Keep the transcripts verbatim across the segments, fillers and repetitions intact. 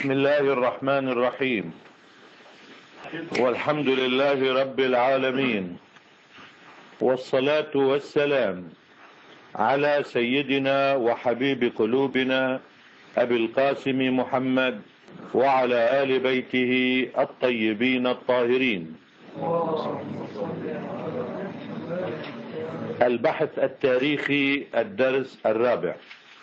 بسم الله الرحمن الرحيم. والحمد لله رب العالمين، والصلاة والسلام على سيدنا وحبيب قلوبنا أبي القاسم محمد وعلى آل بيته الطيبين الطاهرين. البحث التاريخي الدرس الرابع.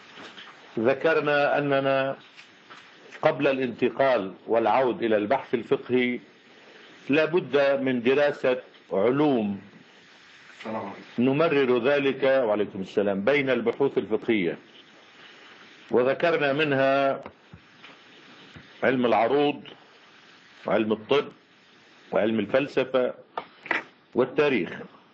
ذكرنا أننا قبل الانتقال والعود إلى البحث الفقهي لابد من دراسة علوم نمرر ذلك وعليكم السلام بين البحوث الفقهية، وذكرنا منها علم العروض وعلم الطب وعلم الفلسفة والتاريخ.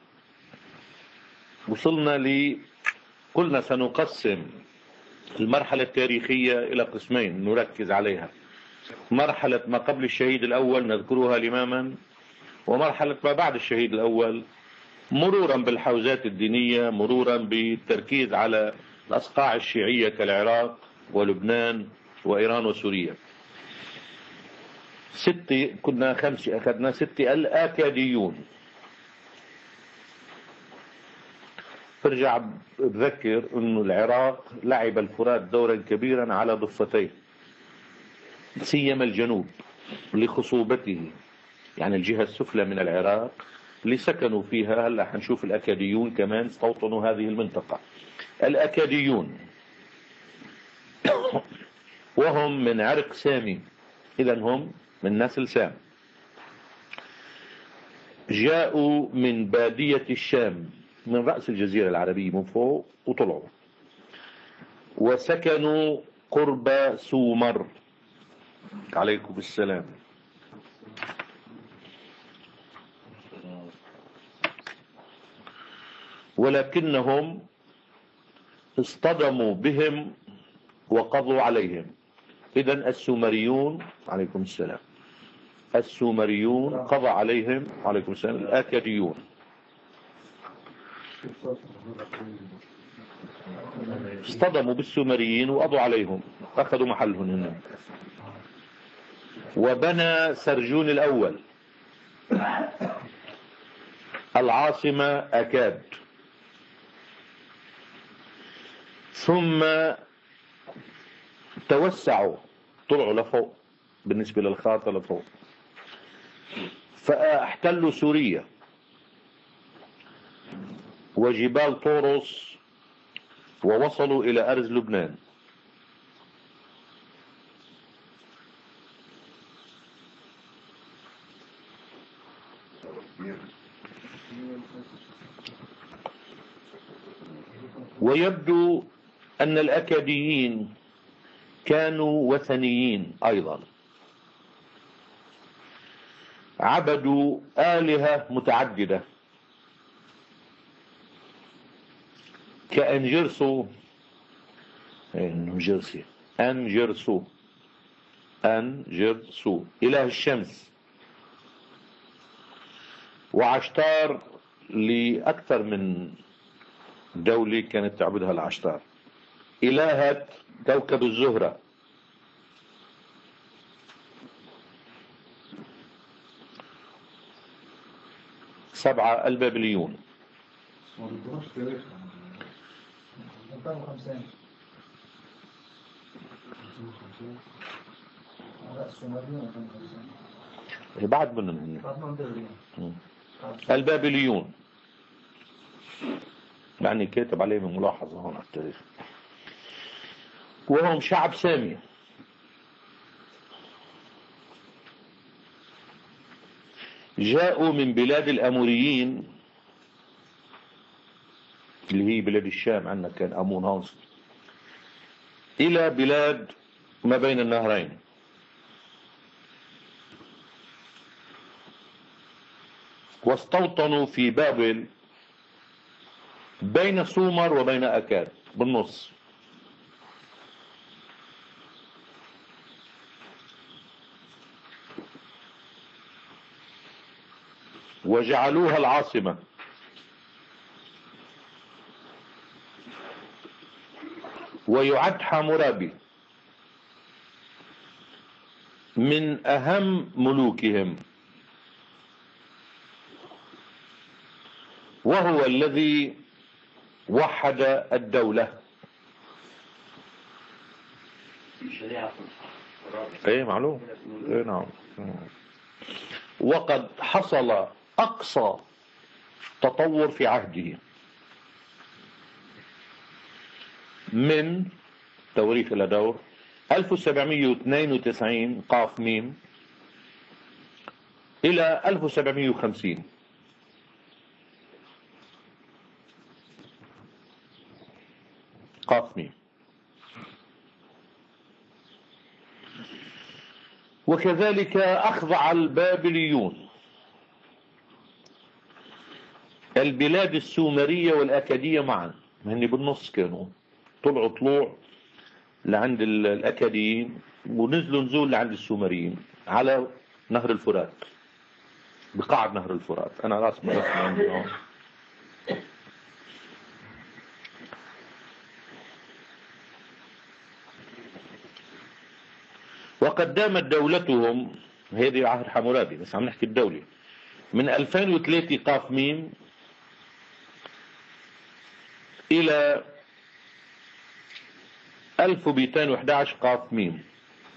وصلنا لي قلنا سنقسم المرحلة التاريخية إلى قسمين نركز عليها: مرحلة ما قبل الشهيد الأول نذكرها لماما، ومرحلة ما بعد الشهيد الأول مرورا بالحوزات الدينية، مرورا بالتركيز على الأصقاع الشيعية كالعراق ولبنان وإيران وسوريا. ست كنا خمسة أخذنا ست الآكاديون. برجع بذكر أنه العراق لعب الفرات دورا كبيرا على ضفتيه، سيما الجنوب لخصوبته، يعني الجهة السفلى من العراق اللي سكنوا فيها. هلا حنشوف الأكاديون كمان استوطنوا هذه المنطقة. الأكاديون وهم من عرق سامي، إذن هم من نسل سام، جاءوا من بادية الشام من رأس الجزيرة العربية من فوق وطلعوا وسكنوا قرب سومر. عليكم السلام. ولكنهم اصطدموا بهم وقضوا عليهم. إذن السومريون عليكم السلام السومريون قضى عليهم عليكم السلام الآكاديون. اصطدموا بالسومريين وقضوا عليهم، أخذوا محلهم هنا. وبنى سرجون الأول العاصمة أكاد، ثم توسعوا طلعوا لفوق بالنسبة للخارطة لفوق، فاحتلوا سوريا وجبال طورس ووصلوا إلى أرز لبنان. ويبدو أن الأكاديين كانوا وثنيين أيضا، عبدوا آلهة متعددة كأنجرسو أنجرسي أنجرسو أنجرسو إله الشمس، وعشتار لأكثر من دولة كانت تعبدها العشتار، إلهة كوكب الزهرة. سبعة البابليون. بعد منهم البابليون، يعني كاتب عليهم ملاحظة هون على التاريخ. وهم شعب سامي، جاءوا من بلاد الأموريين اللي هي بلاد الشام، عندنا كان أمون هون، إلى بلاد ما بين النهرين. واستوطنوا في بابل بين سومر وبين أكاد بالنص. وجعلوها العاصمة، ويعد حمورابي من أهم ملوكهم، وهو الذي وحد الدولة. ايه معلوم. ايه نعم. وقد حصل أقصى تطور في عهده من توريث إلى دور ألف وسبعمئة واثنين وتسعين قاف ميم إلى ألف وسبعمئة وخمسين. قاف ميم. وكذلك أخضع البابليون البلاد السومرية والأكادية معا، هني بالنص كانوا طلعوا طلوع لعند الأكاديين ونزلوا نزول لعند السومريين على نهر الفرات، بقاع نهر الفرات. أنا راسم رسم عندي هون. وقد دامت دولتهم، هذه عهد حمورابي بس عم نحكي الدولة، من ألفين وثلاثة قاف ميم إلى ألف ومئتين وأحد عشر قاف ميم.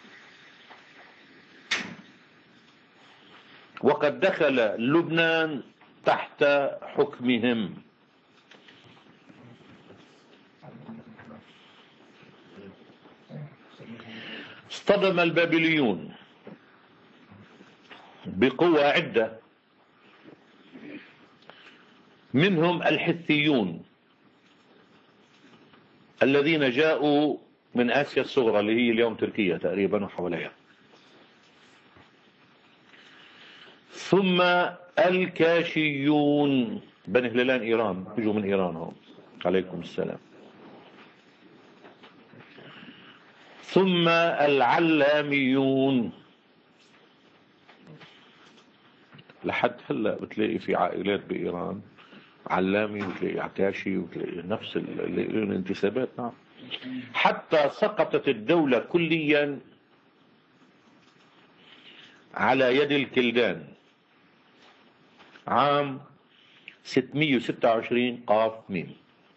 وقد دخل لبنان تحت حكمهم. اصطدم البابليون بقوى عدة، منهم الحثيون الذين جاءوا من آسيا الصغرى اللي هي اليوم تركيا تقريبا وحواليها، ثم الكاشيون بني هلالان إيران، بيجوا من إيران هم، عليكم السلام، ثم العلاميون. لحد هلا بتلاقي في عائلات بإيران علامي وتلاقي عكاشي وتلاقي نفس الانتسابات. نعم. حتى سقطت الدولة كليا على يد الكلدان عام ستمئة وستة وعشرين قاف ميم.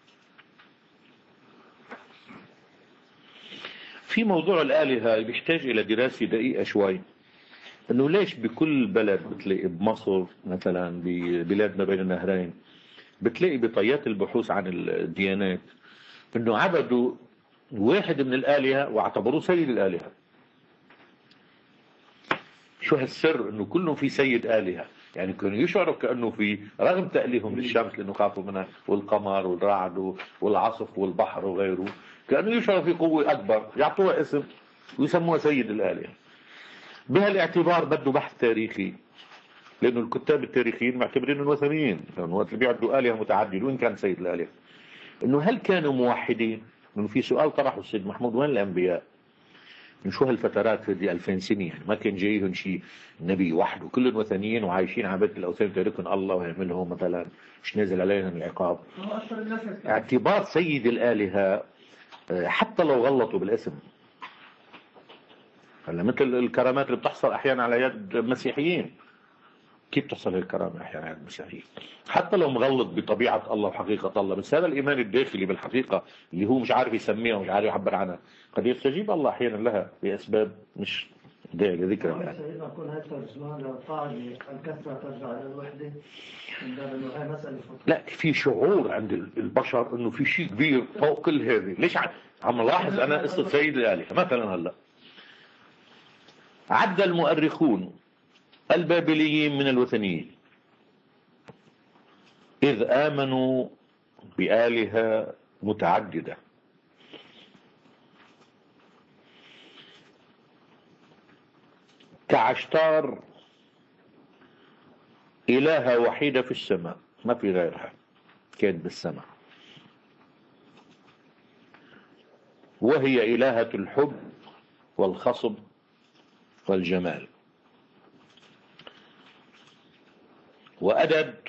في موضوع الآلهة بيحتاج إلى دراسة دقيقة شوي، إنه ليش بكل بلد بتلاقي بمصر مثلا ببلادنا بين النهرين بتلاقي بطيات البحوث عن الديانات إنه عبدوا واحد من الآلهة واعتبروه سيد الآلهة. شو هالسر؟ إنه كلهم في سيد آلهة، يعني كانوا يشعروا كأنه في، رغم تأليههم للشمس لأنه خافوا منها والقمر والرعد والعصف والبحر وغيره، كأنه يشعروا في قوة أكبر يعطوها اسم ويسموها سيد الآلهة. بهالاعتبار بده بحث تاريخي، لأنه الكتاب التاريخيين معتبرين الوثنيين لأنه وقت اللي بيعبدوا آلهة متعددة وين كان سيد الآلهة، إنه هل كانوا موحدين؟ إنه في سؤال طرحه السيد محمود، وين الأنبياء؟ من شو هالفترات هذه ألفين سنة، يعني ما كان جايهم شيء نبي وحده، كلهم وثنيين وعايشين على بيت الأوثان تاركهم الله ويعملهم مثلا مش نازل عليهم العقاب. اعتبار سيد الآلهة حتى لو غلطوا بالاسم، هلا مثل الكرامات اللي بتحصل أحيانا على يد مسيحيين، كيف تحصل الكرامة أحيانا على المسيحيين حتى لو مغلط بطبيعة الله وحقيقة الله، بس هذا الإيمان الداخلي بالحقيقة اللي هو مش عارف يسميها ومش عارف يعبر عنها قد يستجيب الله أحيانا لها بأسباب مش داعي لذكرها الآن. سيدنا يكون هذا الترجمان لو طاعة الكثرة ترجع إلى الوحدة من باب إنه هاي مسألة فطرة. لا، في شعور عند البشر إنه في شيء كبير فوق كل هذه. ليش عم لاحظ أنا قصة سيد الآلهة مثلا؟ هلا عد المؤرخون البابليين من الوثنيين إذ آمنوا بآلهة متعددة، كعشتار إلهة وحيدة في السماء ما في غيرها كانت بالسماء، وهي إلهة الحب والخصب والجمال. وأدد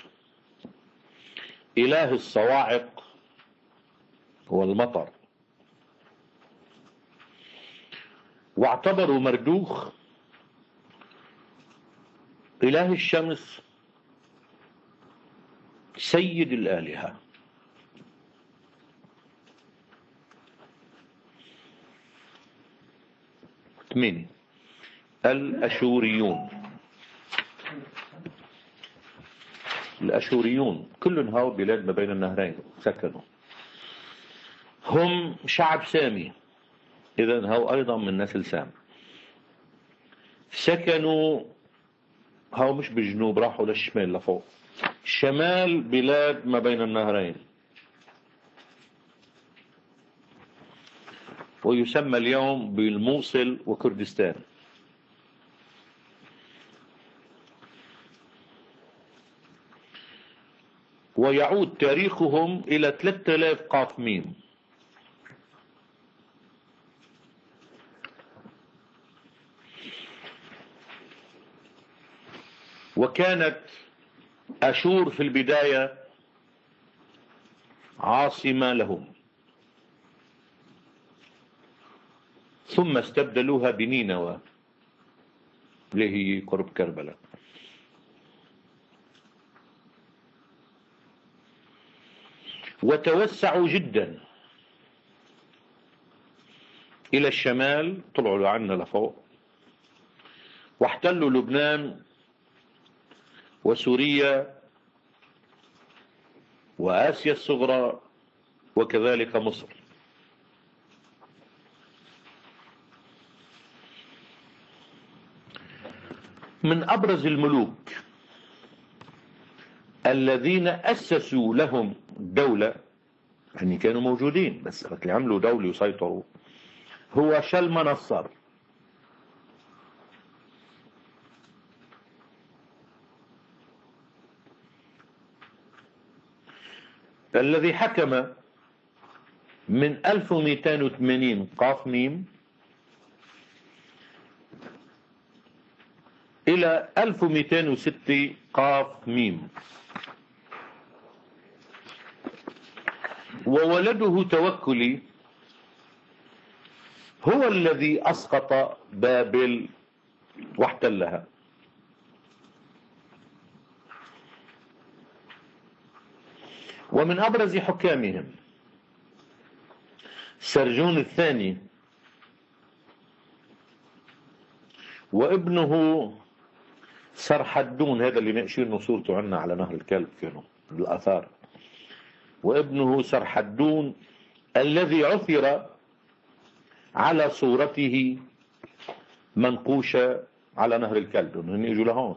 إله الصواعق والمطر. واعتبروا مردوخ إله الشمس سيد الآلهة. ثمانية الأشوريون. الأشوريون كلهم هاو بلاد ما بين النهرين سكنوا، هم شعب سامي، إذن هاو أيضا من نسل سام. سكنوا هاو مش بالجنوب، راحوا للشمال لفوق، شمال بلاد ما بين النهرين، ويسمى اليوم بالموصل وكردستان. ويعود تاريخهم إلى ثلاثة آلاف قاف ميم. وكانت أشور في البداية عاصمة لهم، ثم استبدلوها بنينوى اللي هي قرب كربلاء. وتوسعوا جدا إلى الشمال، طلعوا عنا لفوق، واحتلوا لبنان وسوريا وآسيا الصغرى وكذلك مصر. من أبرز الملوك الذين أسسوا لهم دولة، يعني كانوا موجودين بس اللي عملوا دولة وسيطروا، هو شلمنصر. الذي حكم من ألف ومئتين وثمانين قاف ميم إلى ألف ومئتين وستة قاف ميم. وولده توكلي هو الذي أسقط بابل واحتلها. ومن أبرز حكامهم سرجون الثاني وابنه سرحدون، هذا اللي نقشين صورته عنا على نهر الكلب كانوا بالآثار، وابنه سرحدون الذي عثر على صورته منقوشة على نهر الكلب، هن اجوا لهون.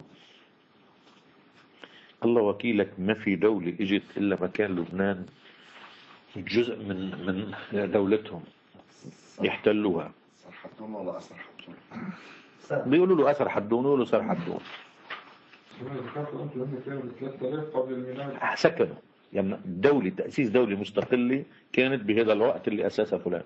الله وكيلك ما في دولة اجت الا مكان لبنان جزء من من دولتهم يحتلوها. سرحدون ولا أسر حدون؟ بيقولوا له أسر حدون، بيقولوا سر حدون. سكنوا يعني دولة، تأسيس دولة مستقلة كانت بهذا الوقت اللي أساسها فلان.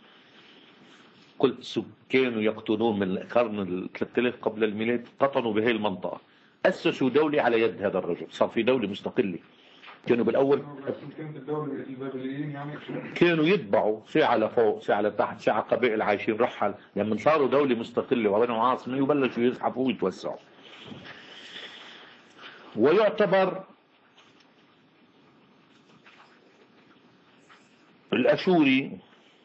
قلت كانوا يقطنون من القرن الثالث آلاف قبل الميلاد، قطنوا بهذه المنطقة، أسسوا دولة على يد هذا الرجل، صار في دولة مستقلة. كانوا بالأول كانت الدولة البابليين يعني كانوا يتبعوا ساعة لفوق ساعة لتحت، ساعة قبائل عايشين رحل، لما يعني صاروا دولة مستقلة وبنوا عاصمة يبلشوا يزحفوا ويتوسعوا. ويعتبر الأشوري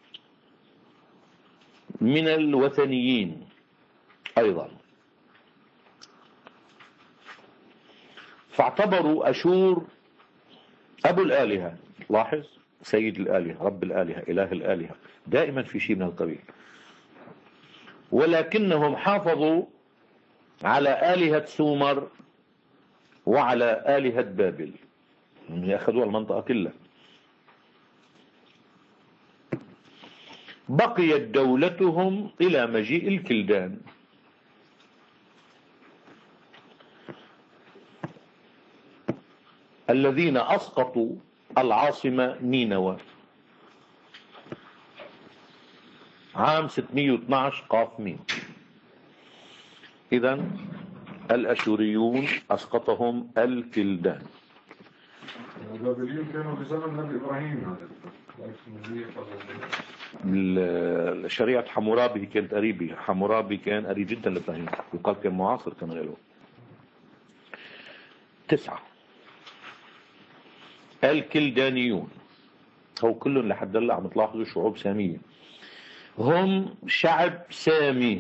من الوثنيين أيضا، فاعتبروا أشور أبو الآلهة. لاحظ، سيد الآلهة، رب الآلهة، إله الآلهة، دائما في شيء من القبيل. ولكنهم حافظوا على آلهة سومر وعلى آلهة بابل، يأخذوا المنطقة كلها. بقيت دولتهم إلى مجيء الكلدان. الذين أسقطوا العاصمة نينوى عام ستمئة واثني عشر قاف ميم. إذن الأشوريون أسقطهم الكلدان. البابليين كانوا بزمن نبي إبراهيم. شريعة حمورابي كانت قريبة، حمورابي كان قريب جدا لإبراهيم، يقال كان معاصر كمان له. تسعة. الكلدانيون هو كلهم لحد هلا عم تلاحظوا شعوب سامية، هم شعب سامي.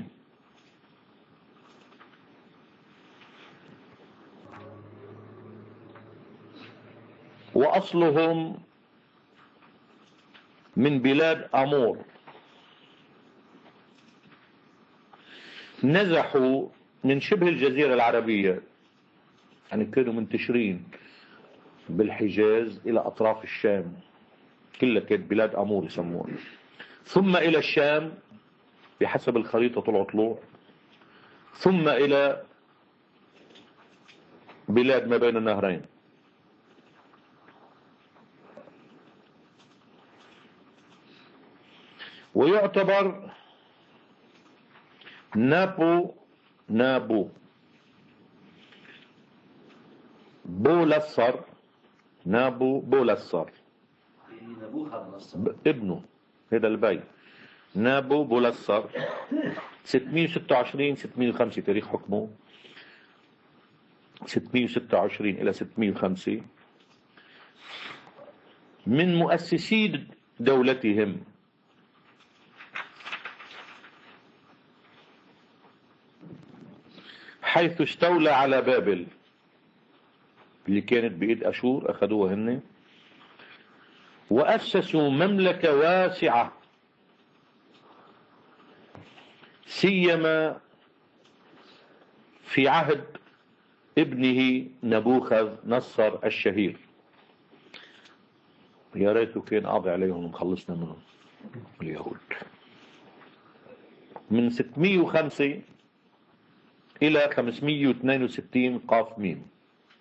وأصلهم من بلاد أمور، نزحوا من شبه الجزيرة العربية، يعني كانوا منتشرين بالحجاز إلى أطراف الشام، كلها كانت بلاد أمور يسموها، ثم إلى الشام بحسب الخريطة طلعوا طلوع، ثم إلى بلاد ما بين النهرين. ويعتبر نابو نابو بولصر نابو بولصر ابنه هذا البي نابو بولصر ستمئة وستة وعشرين ستمئة وخمسة تاريخ حكمه، ستمئة وستة وعشرين إلى ستمئة وخمسة، من مؤسسي دولتهم. حيث استولى على بابل اللي كانت بإيد أشور، أخذوها هن، وأسسوا مملكة واسعة، سيما في عهد ابنه نبوخذ نصر الشهير. يا ريته كان قاضي عليهم ومخلصنا منهم اليهود. من ستمئة وخمسة إلى خمسمئة واثنين وستين قاف ميم.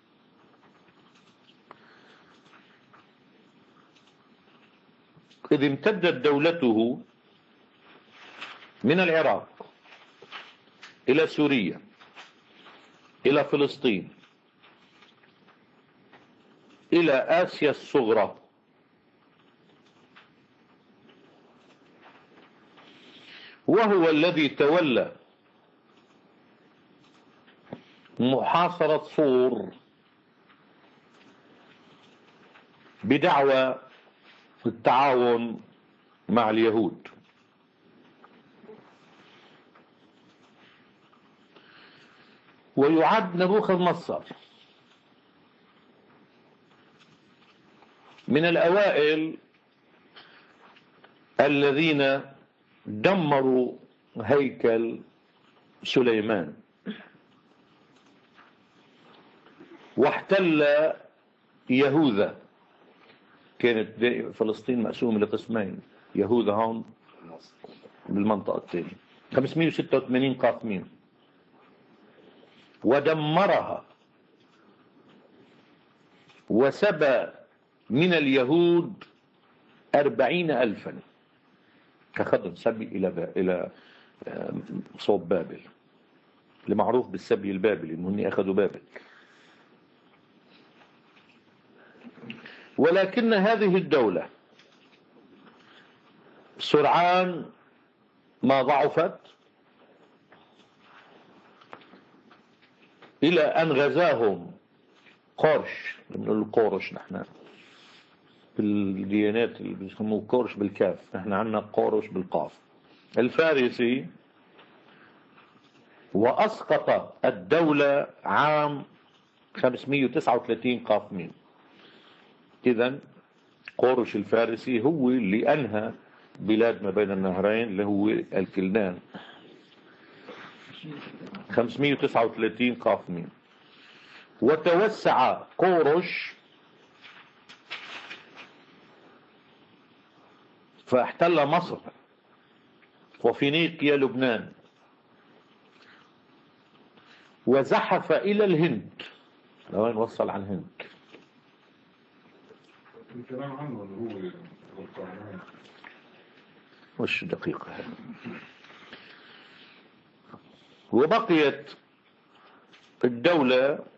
إذ امتدت دولته من العراق إلى سوريا إلى فلسطين إلى آسيا الصغرى، وهو الذي تولى محاصرة صور بدعوى التعاون مع اليهود. ويعد نبوخذ نصر من الأوائل الذين دمروا هيكل سليمان، واحتل يهوذا. كانت فلسطين مقسومة لقسمين، يهوذا هون بالمنطقة الثانية، خمسمئة وستة وثمانين قاف ميم، ودمرها، وسبى من اليهود أربعين ألفا كخدم سبي إلى با... إلى صوب بابل، اللي معروف بالسبي البابلي، إنهم أخذوا بابل. ولكن هذه الدولة سرعان ما ضعفت إلى أن غزاهم قرش، بنقول قورش نحن بالديانات اللي بيسموه قرش بالكاف، نحن عندنا قورش بالقاف، الفارسي، وأسقط الدولة عام خمسمئة وتسعة وثلاثين قاف ميم. إذن قورش الفارسي هو اللي أنهى بلاد ما بين النهرين اللي هو الكلدان، خمسمئة وتسعة وثلاثين قاف ميم. وتوسع قورش فاحتل مصر وفينيقيا لبنان، وزحف إلى الهند، لوين وصل عن الهند. الكلام عنه اللي هو وش دقيقة هذا. وبقيت الدولة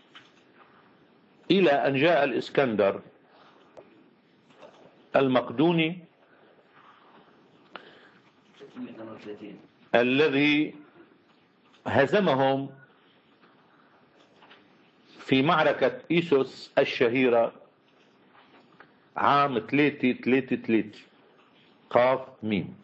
إلى أن جاء الإسكندر المقدوني الذي هزمهم في معركة إيسوس الشهيرة عام ثلاثة ثلاثة ثلاثة قاف ميم.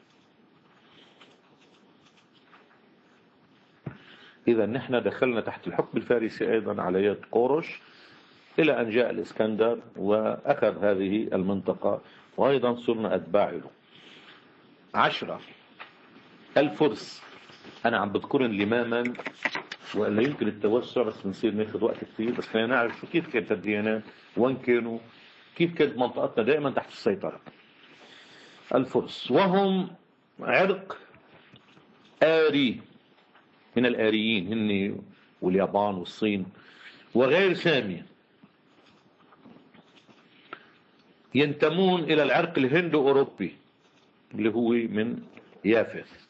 إذا نحن دخلنا تحت الحكم الفارسي أيضا على يد قورش إلى أن جاء الإسكندر وأخذ هذه المنطقة، وأيضا صرنا أتباع له. عشرة الفرس. أنا عم بذكرن لماما ولا يمكن التوسع، بس بنصير ناخذ وقت كثير، بس خلينا نعرف كيف كانت الديانات، وين كانوا، كيف كانت منطقتنا دائما تحت السيطرة. الفرس وهم عرق آري من الآريين، هن واليابان والصين وغير سامي، ينتمون إلى العرق الهندو أوروبي اللي هو من يافث.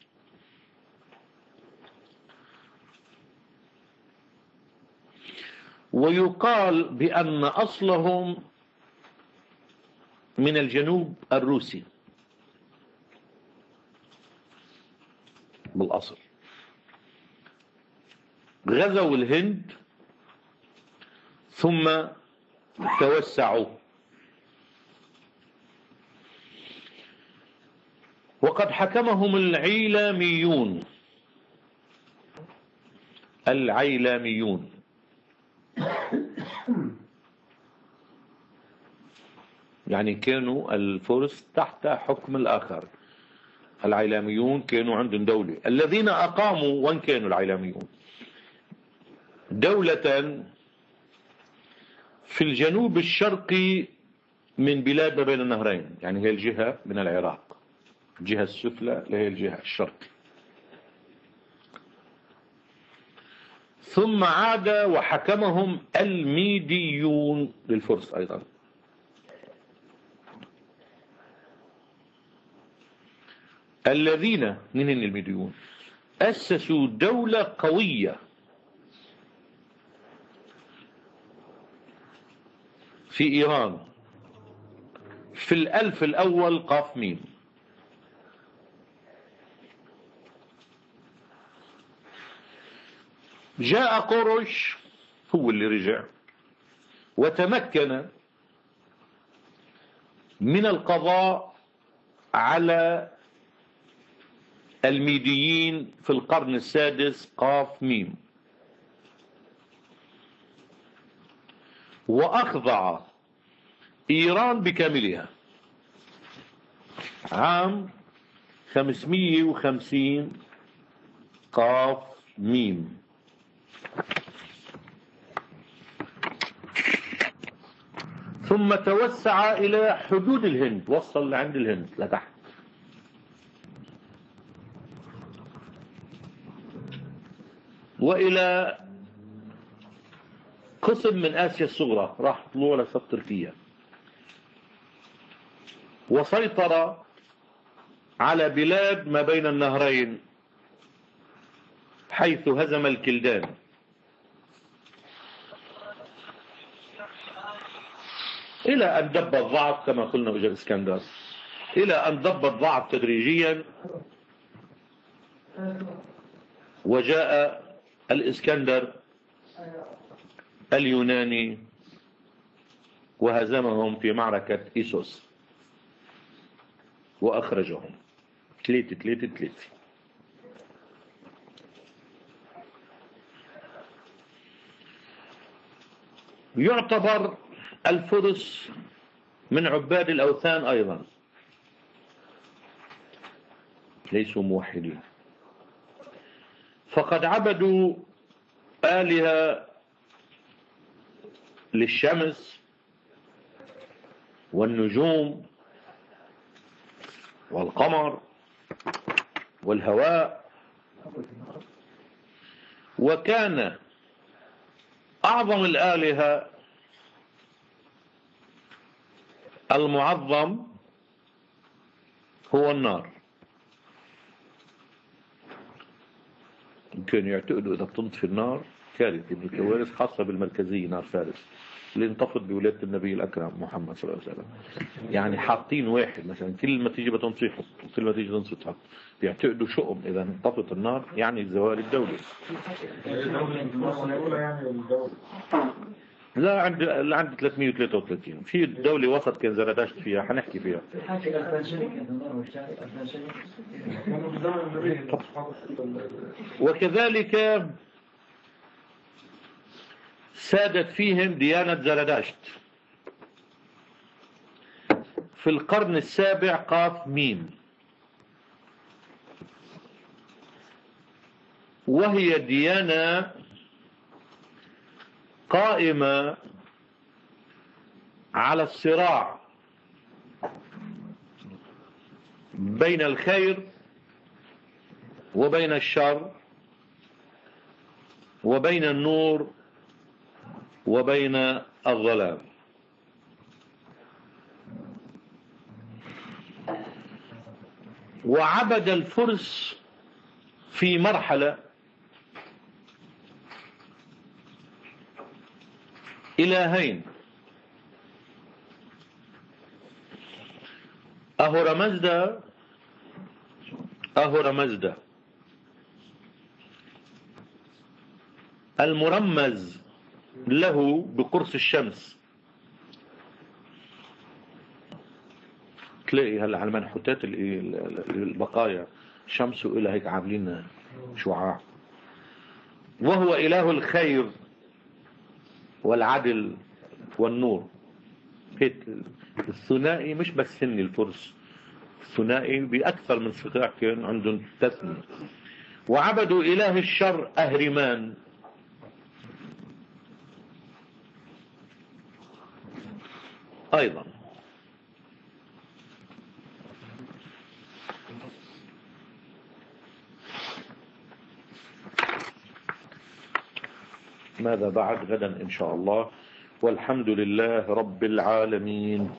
ويقال بأن أصلهم من الجنوب الروسي بالأصل، غزوا الهند ثم توسعوا. وقد حكمهم العيلاميون. العيلاميون يعني كانوا الفرس تحت حكم الآخر. العيلاميون كانوا عندهم دولة، الذين أقاموا، وين كانوا العيلاميون؟ دولة في الجنوب الشرقي من بلاد ما بين النهرين، يعني هي الجهة من العراق، الجهة السفلى هي الجهة الشرقي. ثم عاد وحكمهم الميديون للفرس أيضا. الذين من الميديون أسسوا دولة قوية في إيران في الألف الأول قاف ميم. جاء قرش هو اللي رجع وتمكن من القضاء على الميديين في القرن السادس قاف ميم، وأخضع إيران بكاملها عام خمسمئة وخمسين قاف ميم. ثم توسع إلى حدود الهند، وصل لعند الهند لتحت. وإلى قسم من آسيا الصغرى، راح طلوع لسط تركيا، وسيطر على بلاد ما بين النهرين حيث هزم الكلدان. إلى أن دب الضعف كما قلنا وجه الإسكندر، إلى أن دب الضعف تدريجيا وجاء الإسكندر اليوناني وهزمهم في معركة إيسوس وأخرجهم ثلاثة ثلاثة ثلاثة. يعتبر الفرس من عباد الأوثان أيضا، ليسوا موحدين، فقد عبدوا آلهة للشمس والنجوم والقمر والهواء. وكان أعظم الآلهة المعظم هو النار. كانوا يعتقدوا إذا بتنطفي النار كارثة من الكوارث خاصة بالمركزية نار فارس اللي انتفض بولادة النبي الأكرم محمد صلى الله عليه وسلم. يعني حاطين واحد مثلا كل ما تيجي بتنصيحه وكل ما تيجي تنصيحه بيعتقدوا شؤم إذا انطفت النار يعني زوال الدولة. لا عند لا عند ثلاثمئة وثلاثة وثلاثين في دولة وسط كان زردشت فيها حنحكي فيها. وكذلك سادت فيهم ديانة زردشت في القرن السابع قاف ميم، وهي ديانة قائمة على الصراع بين الخير وبين الشر وبين النور وبين الظلام. وعبد الفرس في مرحلة إلهين، أهورامزدا أهورامزدا المرمز له بقرص الشمس. تلاقي هلا على المنحوتات البقايا شمس وإلى هيك عاملين شعاع. وهو إله الخير والعدل والنور. الثنائي مش بس سن الفرس، الثنائي بأكثر من صفات كان عندهم تسمية. وعبدوا إله الشر أهرمان، أيضا ماذا بعد؟ غدا إن شاء الله، والحمد لله رب العالمين.